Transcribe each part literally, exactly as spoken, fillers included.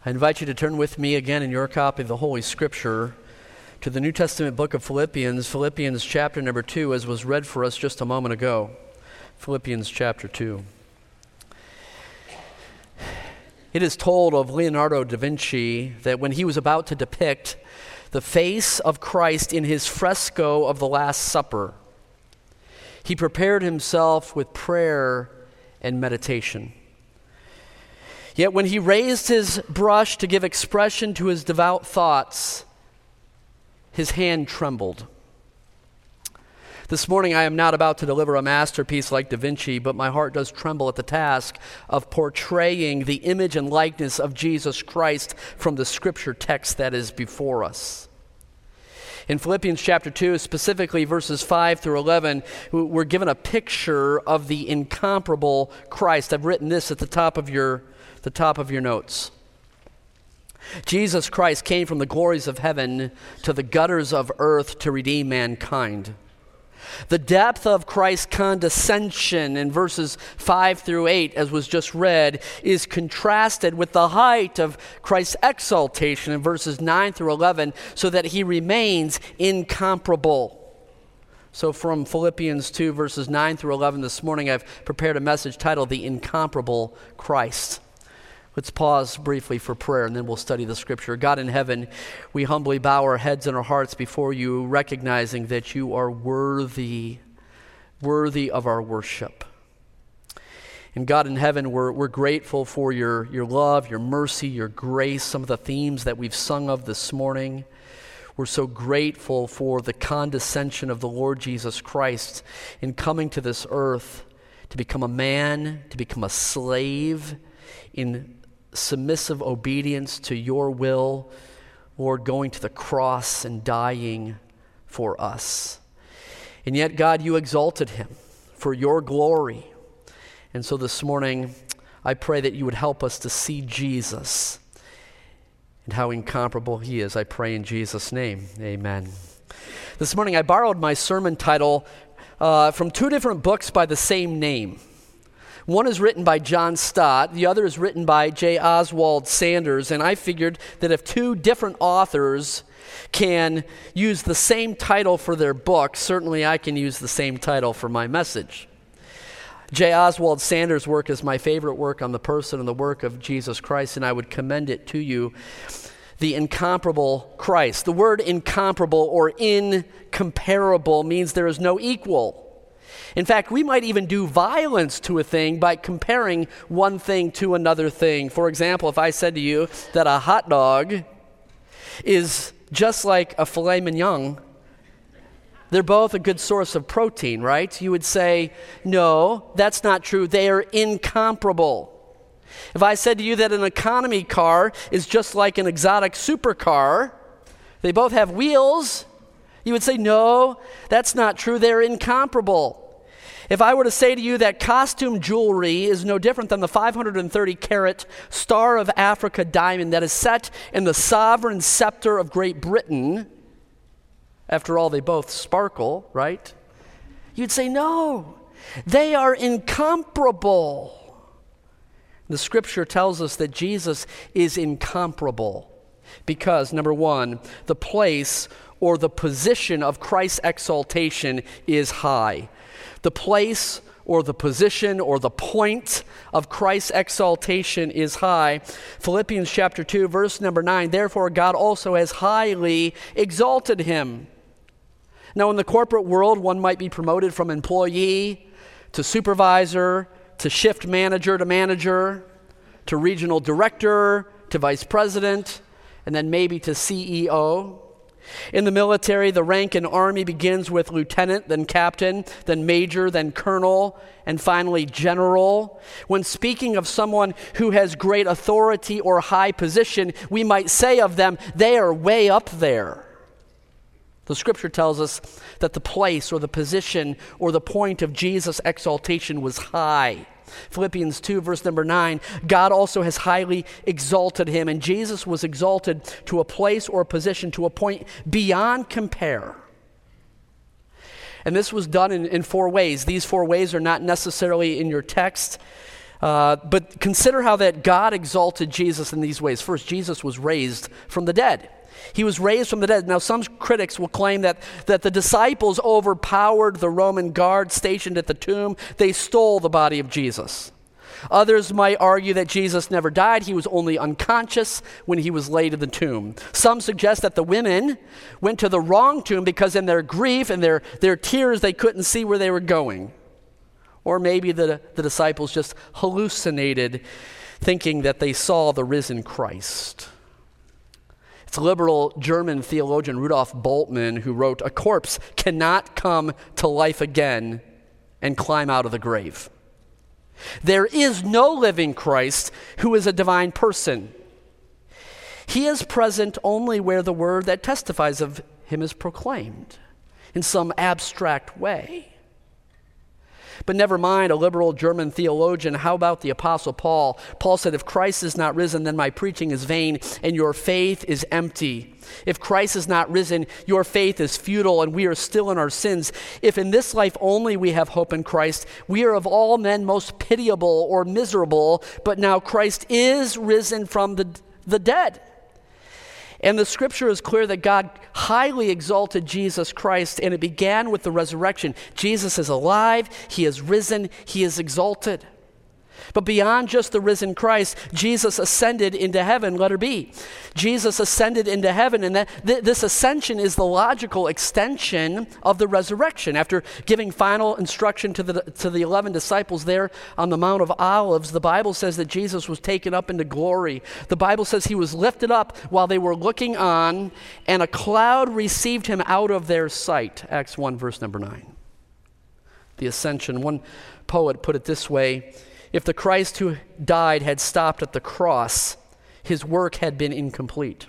I invite you to turn with me again in your copy of the Holy Scripture to the New Testament book of Philippians, Philippians chapter number two, as was read for us just a moment ago. Philippians chapter two. It is told of Leonardo da Vinci that when he was about to depict the face of Christ in his fresco of the Last Supper, he prepared himself with prayer and meditation. Yet when he raised his brush to give expression to his devout thoughts, his hand trembled. This morning I am not about to deliver a masterpiece like Da Vinci, but my heart does tremble at the task of portraying the image and likeness of Jesus Christ from the scripture text that is before us. In Philippians chapter two, specifically verses five through eleven, we're given a picture of the incomparable Christ. I've written this at the top of your, the top of your notes. Jesus Christ came from the glories of heaven to the gutters of earth to redeem mankind. The depth of Christ's condescension in verses five through eight, as was just read, is contrasted with the height of Christ's exaltation in verses nine through eleven, so that he remains incomparable. So from Philippians two, verses nine through eleven this morning, I've prepared a message titled, The Incomparable Christ. Let's pause briefly for prayer, and then we'll study the scripture. God in heaven, we humbly bow our heads and our hearts before you, recognizing that you are worthy, worthy of our worship. And God in heaven, we're, we're grateful for your, your love, your mercy, your grace, some of the themes that we've sung of this morning. We're so grateful for the condescension of the Lord Jesus Christ in coming to this earth to become a man, to become a slave, in submissive obedience to your will, Lord, going to the cross and dying for us. And yet, God, you exalted him for your glory. And so this morning, I pray that you would help us to see Jesus and how incomparable he is. I pray in Jesus' name, amen. This morning, I borrowed my sermon title uh, from two different books by the same name. One is written by John Stott, the other is written by J. Oswald Sanders, and I figured that if two different authors can use the same title for their book, certainly I can use the same title for my message. J. Oswald Sanders' work is my favorite work on the person and the work of Jesus Christ, and I would commend it to you. The Incomparable Christ. The word incomparable or incomparable means there is no equal. In fact, we might even do violence to a thing by comparing one thing to another thing. For example, if I said to you that a hot dog is just like a filet mignon, they're both a good source of protein, right? You would say, no, that's not true. They are incomparable. If I said to you that an economy car is just like an exotic supercar, they both have wheels, you would say, no, that's not true. They're incomparable. If I were to say to you that costume jewelry is no different than the five hundred thirty carat Star of Africa diamond that is set in the sovereign scepter of Great Britain, after all, they both sparkle, right? You'd say, no, they are incomparable. The scripture tells us that Jesus is incomparable because, number one, the place or the position of Christ's exaltation is high. The place or the position or the point of Christ's exaltation is high. Philippians chapter two, verse number nine, therefore God also has highly exalted him. Now in the corporate world, one might be promoted from employee to supervisor to shift manager to manager to regional director to vice president and then maybe to C E O. In the military, the rank in Army begins with lieutenant, then captain, then major, then colonel, and finally general. When speaking of someone who has great authority or high position, we might say of them, they are way up there. The scripture tells us that the place or the position or the point of Jesus' exaltation was high. Philippians two, verse number nine, God also has highly exalted him, and Jesus was exalted to a place or a position, to a point beyond compare. And this was done in, in four ways. These four ways are not necessarily in your text. Uh, but consider how that God exalted Jesus in these ways. First, Jesus was raised from the dead. He was raised from the dead. Now, some critics will claim that, that the disciples overpowered the Roman guard stationed at the tomb. They stole the body of Jesus. Others might argue that Jesus never died. He was only unconscious when he was laid in the tomb. Some suggest that the women went to the wrong tomb because in their grief and their, their tears, they couldn't see where they were going. Or maybe the, the disciples just hallucinated, thinking that they saw the risen Christ. It's liberal German theologian Rudolf Bultmann who wrote, "A corpse cannot come to life again and climb out of the grave. There is no living Christ who is a divine person. He is present only where the word that testifies of him is proclaimed in some abstract way." But never mind a liberal German theologian. How about the Apostle Paul? Paul said, "If Christ is not risen, then my preaching is vain and your faith is empty. If Christ is not risen, your faith is futile and we are still in our sins. If in this life only we have hope in Christ, we are of all men most pitiable or miserable, but now Christ is risen from the, the dead." And the scripture is clear that God highly exalted Jesus Christ, and it began with the resurrection. Jesus is alive, he is risen, he is exalted. But beyond just the risen Christ, Jesus ascended into heaven, letter B. Jesus ascended into heaven, and that th- this ascension is the logical extension of the resurrection. After giving final instruction to the, to the eleven disciples there on the Mount of Olives, the Bible says that Jesus was taken up into glory. The Bible says he was lifted up while they were looking on, and a cloud received him out of their sight. Acts one, verse number nine. The ascension. One poet put it this way: if the Christ who died had stopped at the cross, his work had been incomplete.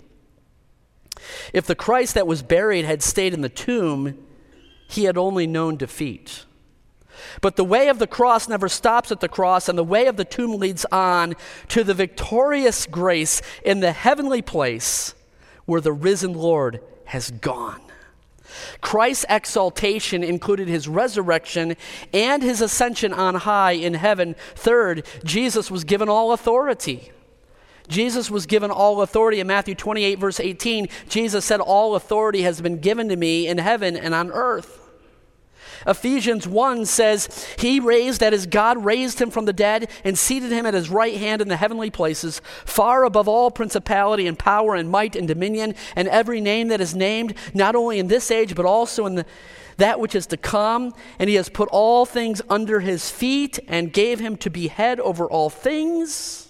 If the Christ that was buried had stayed in the tomb, he had only known defeat. But the way of the cross never stops at the cross, and the way of the tomb leads on to the victorious grace in the heavenly place where the risen Lord has gone. Christ's exaltation included his resurrection and his ascension on high in heaven. Third, Jesus was given all authority. Jesus was given all authority. In Matthew twenty-eight, verse eighteen, Jesus said, "All authority has been given to me in heaven and on earth." Ephesians one says, he raised, that is, God raised him from the dead and seated him at his right hand in the heavenly places, far above all principality and power and might and dominion and every name that is named, not only in this age, but also in the, that which is to come. And he has put all things under his feet and gave him to be head over all things.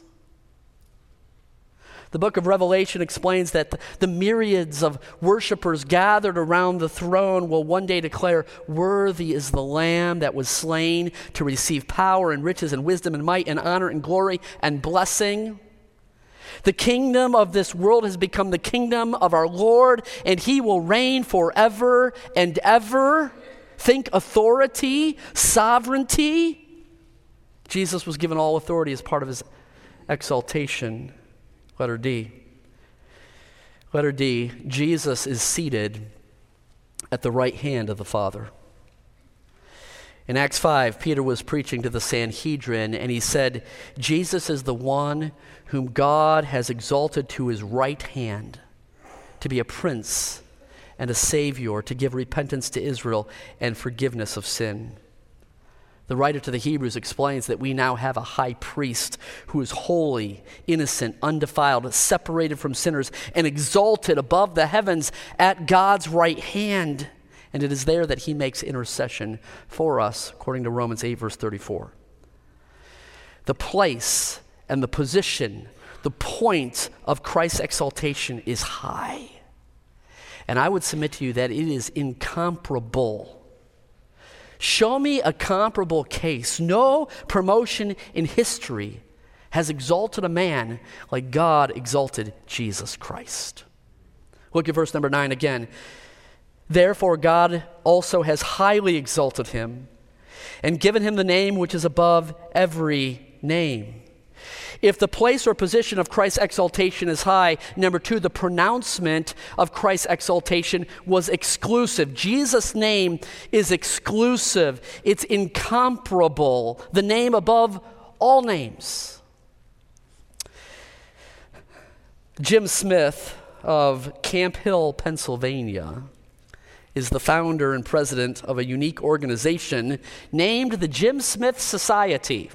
The book of Revelation explains that the, the myriads of worshipers gathered around the throne will one day declare, "Worthy is the Lamb that was slain to receive power and riches and wisdom and might and honor and glory and blessing." The kingdom of this world has become the kingdom of our Lord, and he will reign forever and ever. Think authority, sovereignty. Jesus was given all authority as part of his exaltation. Letter D. Letter D, Jesus is seated at the right hand of the Father. In Acts five, Peter was preaching to the Sanhedrin, and he said, "Jesus is the one whom God has exalted to his right hand to be a prince and a savior, to give repentance to Israel and forgiveness of sin." The writer to the Hebrews explains that we now have a high priest who is holy, innocent, undefiled, separated from sinners, and exalted above the heavens at God's right hand. And it is there that he makes intercession for us, according to Romans eight, verse thirty-four. The place and the position, the point of Christ's exaltation is high. And I would submit to you that it is incomparable. Show me a comparable case. No promotion in history has exalted a man like God exalted Jesus Christ. Look at verse number nine again. "Therefore God also has highly exalted him and given him the name which is above every name." If the place or position of Christ's exaltation is high, number two, the pronouncement of Christ's exaltation was exclusive. Jesus' name is exclusive. It's incomparable. The name above all names. Jim Smith of Camp Hill, Pennsylvania, is the founder and president of a unique organization named the Jim Smith Society.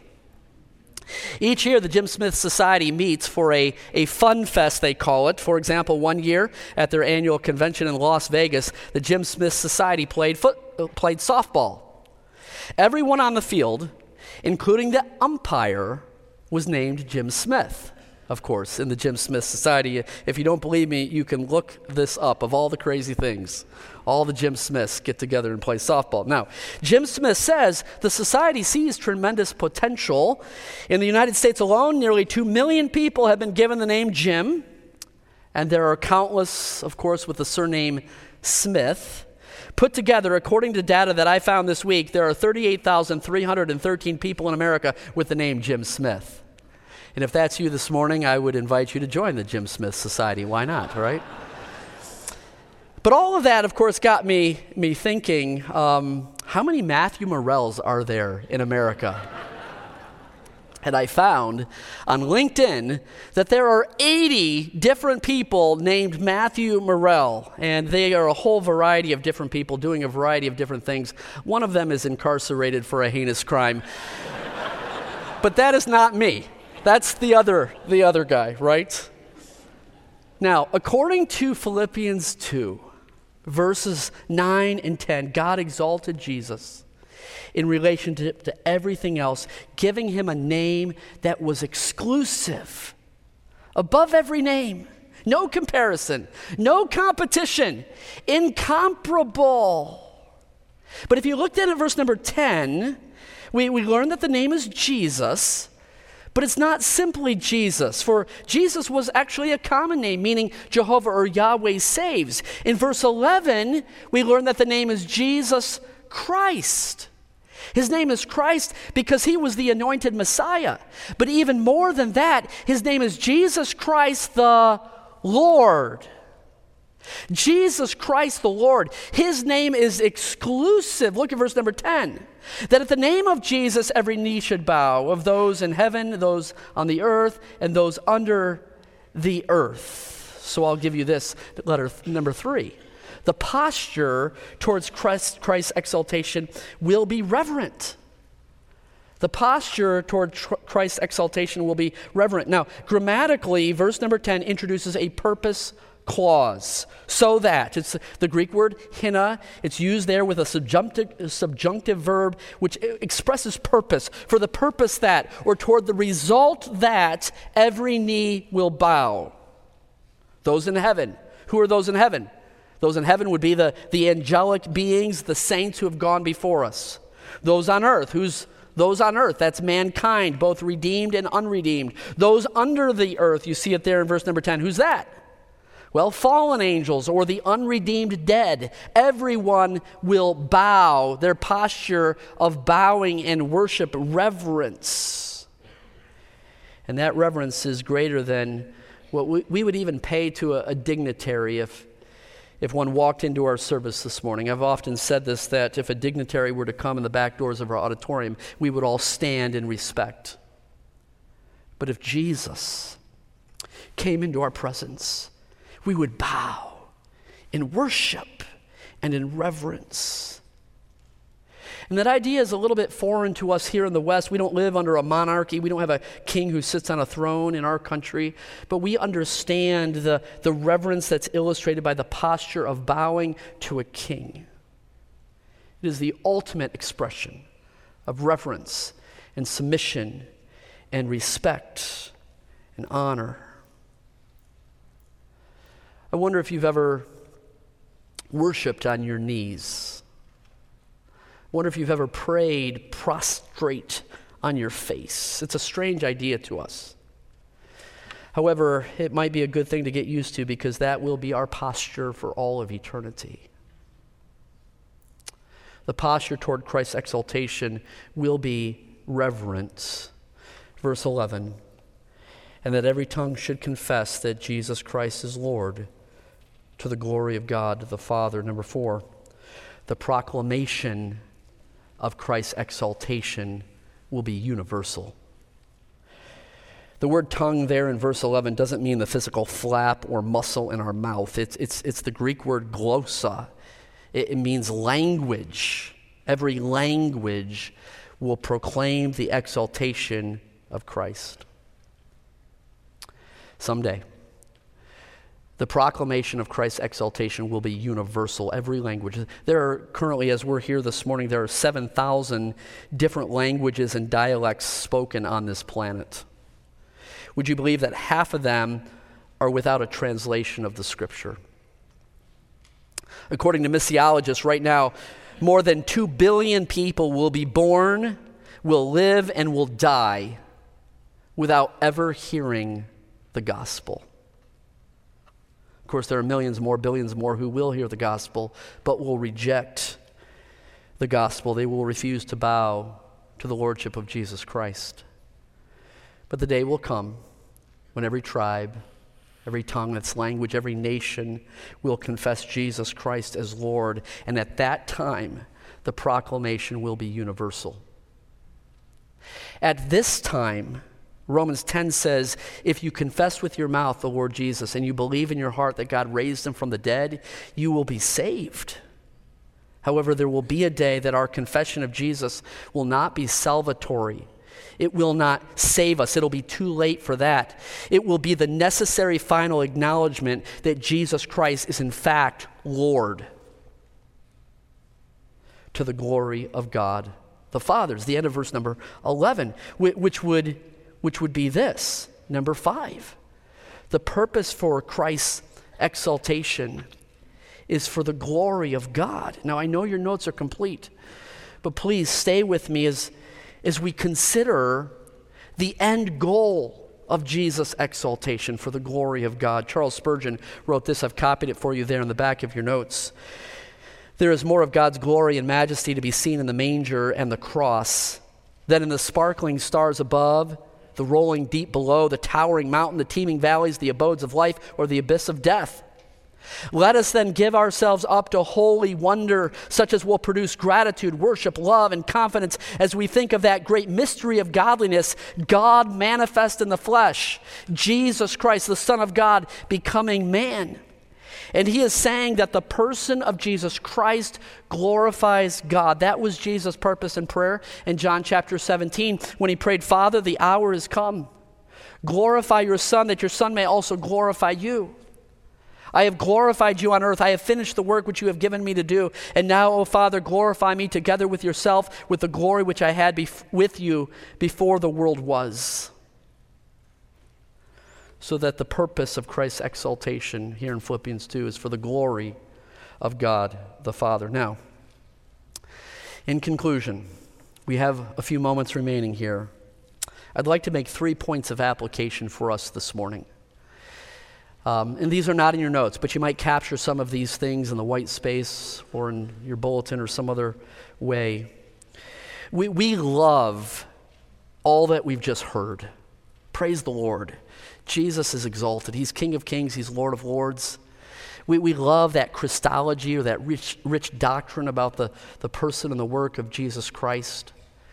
Each year, the Jim Smith Society meets for a, a fun fest, they call it. For example, one year at their annual convention in Las Vegas, the Jim Smith Society played, foot, uh, played softball. Everyone on the field, including the umpire, was named Jim Smith. Of course, in the Jim Smith Society. If you don't believe me, you can look this up. Of all the crazy things, all the Jim Smiths get together and play softball. Now, Jim Smith says the society sees tremendous potential. In the United States alone, nearly two million people have been given the name Jim, and there are countless, of course, with the surname Smith. Put together, according to data that I found this week, there are thirty-eight thousand three hundred thirteen people in America with the name Jim Smith. And if that's you this morning, I would invite you to join the Jim Smith Society. Why not, right? But all of that, of course, got me me thinking, um, how many Matthew Morells are there in America? And I found on LinkedIn that there are eighty different people named Matthew Morell, and they are a whole variety of different people doing a variety of different things. One of them is incarcerated for a heinous crime. But that is not me. That's the other, the other guy, right? Now, according to Philippians two, verses nine and ten, God exalted Jesus in relation to, to everything else, giving him a name that was exclusive, above every name, no comparison, no competition, incomparable. But if you looked at it, verse number ten, we, we learned that the name is Jesus. But it's not simply Jesus, for Jesus was actually a common name, meaning Jehovah or Yahweh saves. In verse eleven, we learn that the name is Jesus Christ. His name is Christ because he was the anointed Messiah. But even more than that, his name is Jesus Christ the Lord. Jesus Christ the Lord. His name is exclusive. Look at verse number ten. That at the name of Jesus, every knee should bow, of those in heaven, those on the earth, and those under the earth. So I'll give you this, letter th- number three. The posture towards Christ, Christ's exaltation will be reverent. The posture toward tr- Christ's exaltation will be reverent. Now, grammatically, verse number ten introduces a purpose clause. So that, it's the Greek word hina, it's used there with a subjunctive, subjunctive verb which expresses purpose, for the purpose that, or toward the result that every knee will bow. Those in heaven. Who are those in heaven? Those in heaven would be the, the angelic beings, the saints who have gone before us. Those on earth, who's Those on earth, that's mankind, both redeemed and unredeemed. Those under the earth, you see it there in verse number ten. Who's that? Well, fallen angels or the unredeemed dead. Everyone will bow, their posture of bowing and worship, reverence. And that reverence is greater than what we, we would even pay to a, a dignitary if, if one walked into our service this morning. I've often said this, that if a dignitary were to come in the back doors of our auditorium, we would all stand in respect. But if Jesus came into our presence, we would bow in worship and in reverence. And that idea is a little bit foreign to us here in the West. We don't live under a monarchy. We don't have a king who sits on a throne in our country. But we understand the, the reverence that's illustrated by the posture of bowing to a king. It is the ultimate expression of reverence and submission and respect and honor. I wonder if you've ever worshiped on your knees. I wonder if you've ever prayed prostrate on your face. It's a strange idea to us. However, it might be a good thing to get used to because that will be our posture for all of eternity. The posture toward Christ's exaltation will be reverence. Verse eleven, and that every tongue should confess that Jesus Christ is Lord, to the glory of God the Father. Number four, the proclamation of Christ's exaltation will be universal. The word tongue there in verse eleven doesn't mean the physical flap or muscle in our mouth. It's, it's, it's the Greek word glossa. It, it means language. Every language will proclaim the exaltation of Christ. Someday, the proclamation of Christ's exaltation will be universal, every language. There are currently, as we're here this morning, there are seven thousand different languages and dialects spoken on this planet. Would you believe that half of them are without a translation of the Scripture? According to missiologists, right now, more than two billion people will be born, will live, and will die without ever hearing the gospel. Of course, there are millions more, billions more who will hear the gospel, but will reject the gospel. They will refuse to bow to the lordship of Jesus Christ. But the day will come when every tribe, every tongue, its language, every nation will confess Jesus Christ as Lord. And at that time, the proclamation will be universal. At this time, Romans ten says, if you confess with your mouth the Lord Jesus and you believe in your heart that God raised him from the dead, you will be saved. However, there will be a day that our confession of Jesus will not be salvatory. It will not save us. It'll be too late for that. It will be the necessary final acknowledgement that Jesus Christ is in fact Lord, to the glory of God the Father. It's the end of verse number eleven, which would, which would be this, number five. The purpose for Christ's exaltation is for the glory of God. Now, I know your notes are complete, but please stay with me as as we consider the end goal of Jesus' exaltation for the glory of God. Charles Spurgeon wrote this. I've copied it for you there in the back of your notes. There is more of God's glory and majesty to be seen in the manger and the cross than in the sparkling stars above, the rolling deep below, the towering mountain, the teeming valleys, the abodes of life, or the abyss of death. Let us then give ourselves up to holy wonder, such as will produce gratitude, worship, love, and confidence as we think of that great mystery of godliness, God manifest in the flesh, Jesus Christ, the Son of God, becoming man. And he is saying that the person of Jesus Christ glorifies God. That was Jesus' purpose in prayer in John chapter seventeen when he prayed, Father, the hour is come. Glorify your Son, that your Son may also glorify you. I have glorified you on earth. I have finished the work which you have given me to do. And now, O Father, glorify me together with yourself with the glory which I had bef- with you before the world was. So that the purpose of Christ's exaltation here in Philippians two is for the glory of God the Father. Now, in conclusion, we have a few moments remaining here. I'd like to make three points of application for us this morning. Um, and these are not in your notes, but you might capture some of these things in the white space or in your bulletin or some other way. We, we love all that we've just heard. Praise the Lord. Jesus is exalted. He's King of Kings. He's Lord of Lords. We, we love that Christology or that rich, rich doctrine about the, the person and the work of Jesus Christ.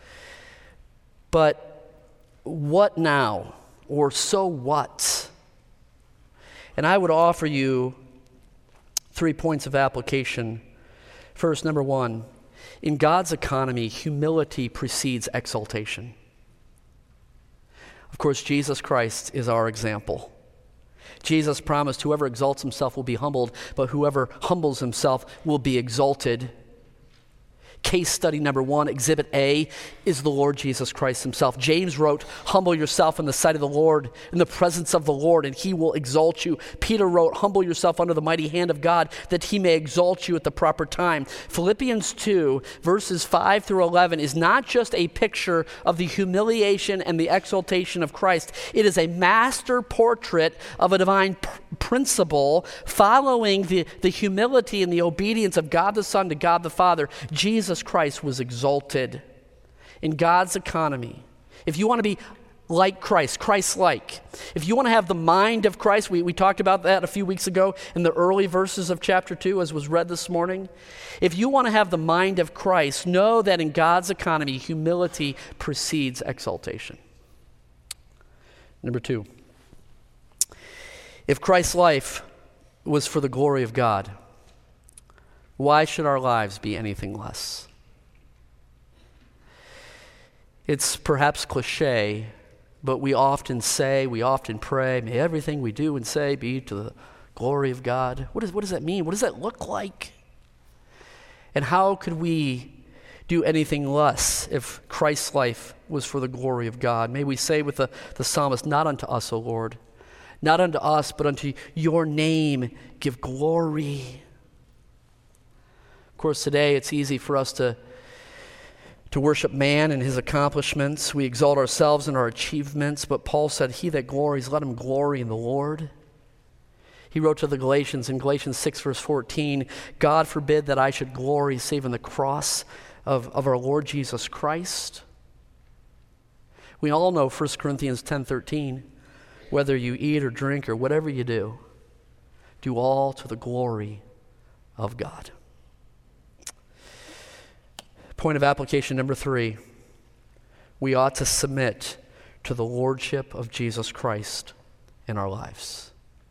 But what now? Or so what? And I would offer you three points of application. First, number one, in God's economy, humility precedes exaltation. Of course, Jesus Christ is our example. Jesus promised whoever exalts himself will be humbled, but whoever humbles himself will be exalted. Case study number one, exhibit A, is the Lord Jesus Christ himself. James wrote, humble yourself in the sight of the Lord, in the presence of the Lord, and he will exalt you. Peter wrote, humble yourself under the mighty hand of God, that he may exalt you at the proper time. Philippians two, verses five through eleven, is not just a picture of the humiliation and the exaltation of Christ. It is a master portrait of a divine pr- principle following the, the humility and the obedience of God the Son to God the Father. Jesus Christ was exalted in God's economy. If you want to be like Christ, Christ-like, if you want to have the mind of Christ, we, we talked about that a few weeks ago in the early verses of chapter two as was read this morning. If you want to have the mind of Christ, know that in God's economy, humility precedes exaltation. Number two, if Christ's life was for the glory of God, why should our lives be anything less? It's perhaps cliche, but we often say, we often pray, may everything we do and say be to the glory of God. What, is, what does that mean? What does that look like? And how could we do anything less if Christ's life was for the glory of God? May we say with the, the psalmist, not unto us, O Lord, not unto us, but unto your name give glory. Of course, today it's easy for us to, to worship man and his accomplishments. We exalt ourselves in our achievements, but Paul said, he that glories, let him glory in the Lord. He wrote to the Galatians in Galatians six, verse fourteen, God forbid that I should glory save in the cross of, of our Lord Jesus Christ. We all know First Corinthians ten thirteen, whether you eat or drink or whatever you do, do all to the glory of God. Point of application number three, we ought to submit to the lordship of Jesus Christ in our lives.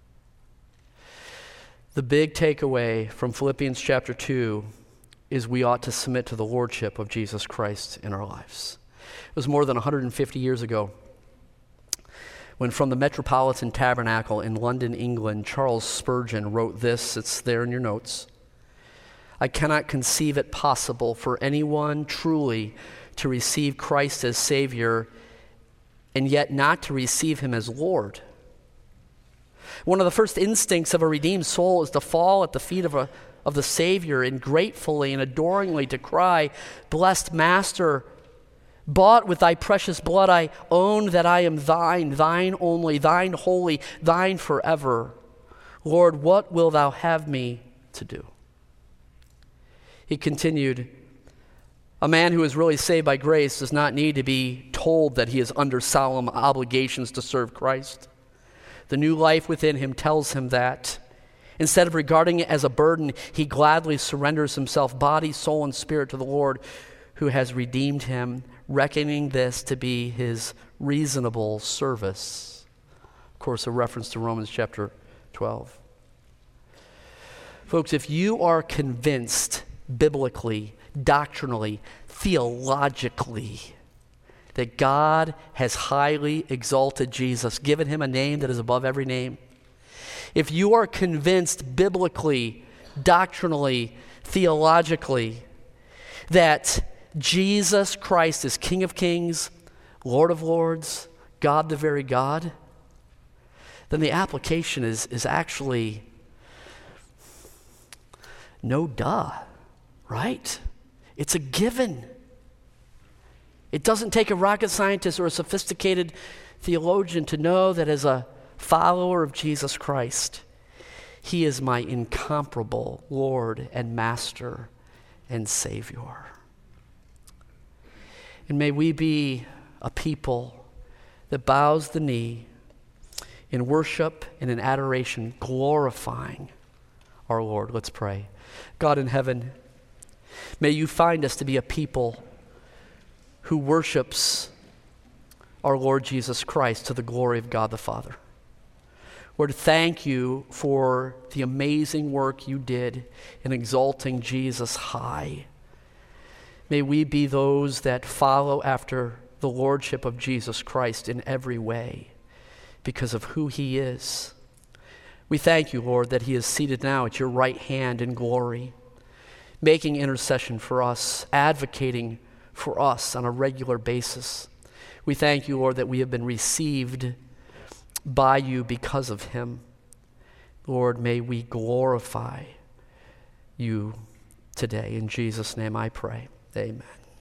The big takeaway from Philippians chapter two is we ought to submit to the lordship of Jesus Christ in our lives. It was more than one hundred fifty years ago when from the Metropolitan Tabernacle in London, England, Charles Spurgeon wrote this. It's there in your notes. I cannot conceive it possible for anyone truly to receive Christ as Savior and yet not to receive him as Lord. One of the first instincts of a redeemed soul is to fall at the feet of, a, of the Savior and gratefully and adoringly to cry, blessed Master, bought with thy precious blood, I own that I am thine, thine only, thine holy, thine forever. Lord, what will thou have me to do? He continued, a man who is really saved by grace does not need to be told that he is under solemn obligations to serve Christ. The new life within him tells him that. Instead of regarding it as a burden, he gladly surrenders himself, body, soul, and spirit to the Lord who has redeemed him, reckoning this to be his reasonable service. Of course, a reference to Romans chapter twelve. Folks, if you are convinced biblically, doctrinally, theologically, that God has highly exalted Jesus, given him a name that is above every name, if you are convinced biblically, doctrinally, theologically, that Jesus Christ is King of Kings, Lord of Lords, God the very God, then the application is, is actually no duh, right? It's a given. It doesn't take a rocket scientist or a sophisticated theologian to know that as a follower of Jesus Christ, he is my incomparable Lord and Master and Savior. And may we be a people that bows the knee in worship and in adoration, glorifying our Lord. Let's pray. God in heaven, may you find us to be a people who worships our Lord Jesus Christ to the glory of God the Father. Lord, thank you for the amazing work you did in exalting Jesus high. May we be those that follow after the lordship of Jesus Christ in every way because of who he is. We thank you, Lord, that he is seated now at your right hand in glory, making intercession for us, advocating for us on a regular basis. We thank you, Lord, that we have been received by you because of him. Lord, may we glorify you today. In Jesus' name I pray. Amen.